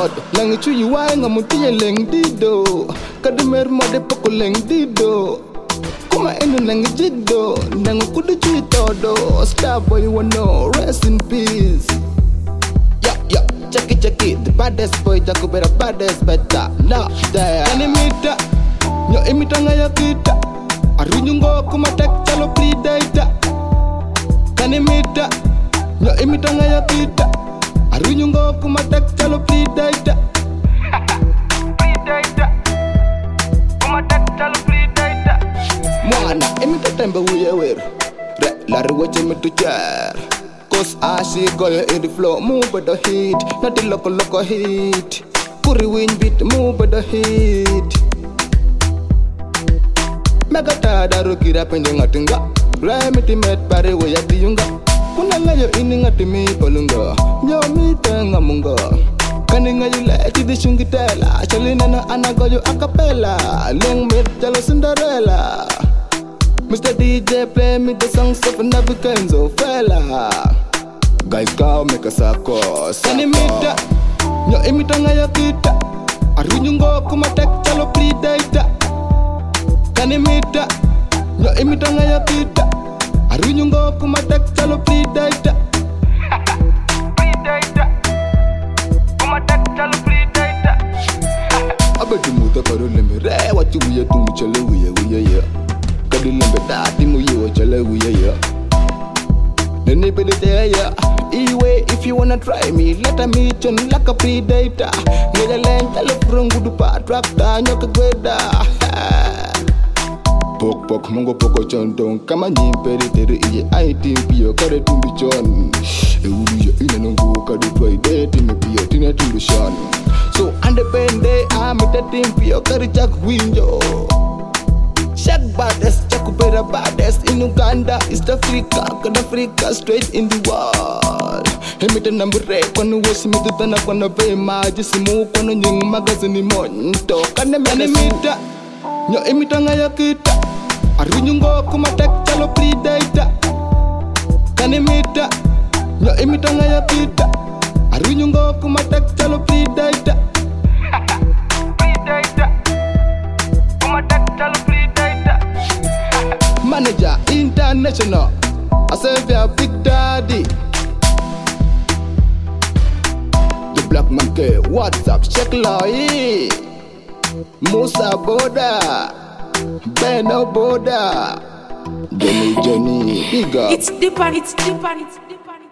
mod lang chu yu wa nga mutie leng dido kademer mode poko leng dido kuma enu nang jiddo nang kudu chu todo star boy wano rest in peace. Yeah, check it, the baddest boy jago better baddest better now there animita nyo imita ngaya kita arunyungo kuma tek chalo predator kanimita nyo imita ngaya kita arunyungo kuma tek chalo predator predator kuma tek chalo predator mwana imita tembe wuye wer re la ruwache mitu jar cause I see girl in the floor move with the heat not the loco heat puri win beat move with the heat mega tada rukira penje ngatinga remiti met pare waya tiyunga kuna ngayo ini ngati mi polunga nyo mi tenga munga kaninga yule tidi shungitela chalina na anagoyo acapella leng met jalo Cinderella. Mr. DJ play me the songs of an African fella. Guys go make a sako sanimita nyo imita ngaya kita arunyungo kuma tek chalo predator kanimita nyo imita ngaya kita arunyungo kuma tek chalo predator predator kuma tek chalo predator abedi muta karo lemere wati wiye tumu chale wiye kadi lembe dati mu yewo chale wiye then they be there, yeah. Anyway, if you wanna try me, let me meet you like a predator. Nigga land, I look wrong with the part, tractor, nyoka gweda. Pok, mongo poko chondong, kama nyimperi tere iye aitim piyo, kare tumbi chon. Ewuya ina nungu kade twai de timi piyo, tina tumbi shon. So, ande bende, amita tim piyo, kare chak winjo. Shak baddest, Chakubera baddest in Uganda, East Africa, God Africa, straight in the world. Hemita number kwanu wesi mitutana kwana vema, jisimu kwanu nying magazini monto. Kane menemita, nyo imita ngaya kita, arunyungo kumatek chalo predator. Kane mita, nyo imita ngaya kita, arunyungo kumatek chalo predator. Predator, kumatek chalo predator. Manager International, I say your Big Daddy. The Black Monkey, WhatsApp, check Loy, Musa Boda, Beno Boda, Johnny, big up. It's deeper.